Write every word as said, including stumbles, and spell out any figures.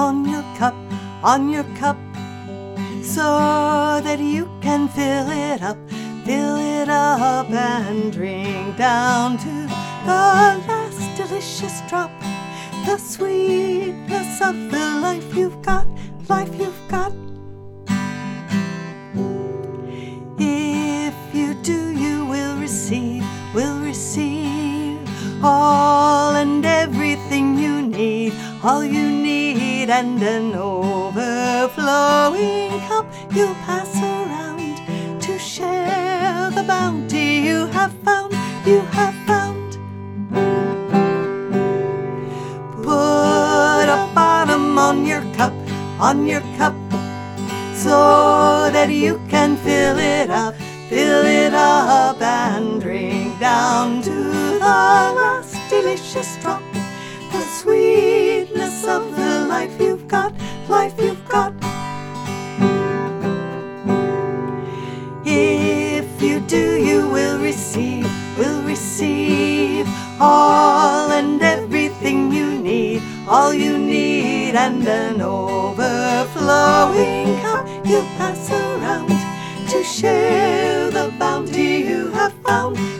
on your cup, on your cup, so that you can fill it up, fill it up and drink down to the last delicious drop, the sweetness of the life you've got, life you've got. If you do, you will receive, will receive all and everything you need, all you need, and an overflowing cup you'll pass around to share the bounty you have found, you have found. Put a bottom on your cup, on your cup, so that you can fill it up, fill it up and drink down to the last delicious drop, the sweetness of the life you've got, life you've got. If you do, you will receive, will receive all and everything you need, all you need, and an overflowing cup you pass around to share the bounty you have found.